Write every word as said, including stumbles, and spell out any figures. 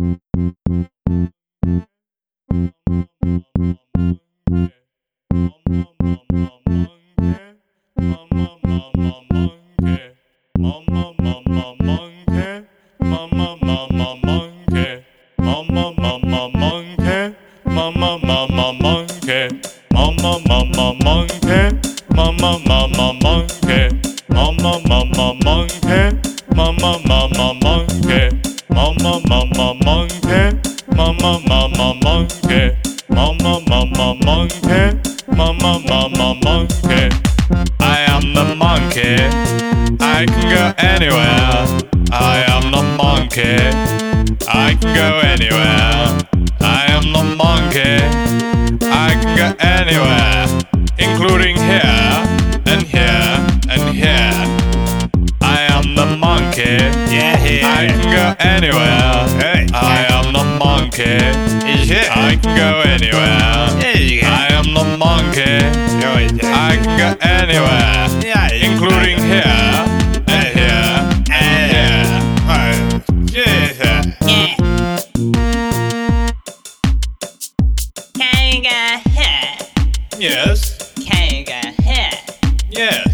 I can go anywhere. I am the monkey. I can go anywhere. I am the monkey. I can go anywhere, including here and here and here. I am the monkey. Yeah, here. I can go anywhere. Hey. I am the monkey. Is it? I can go anywhere. Yeah, you can. I am the monkey. No, it isn't. I can go anywhere, Yeah, it isn't. including here and here and here. Oh, yes, uh, Yeah. Can you go here? Yes, Can you go here? yes.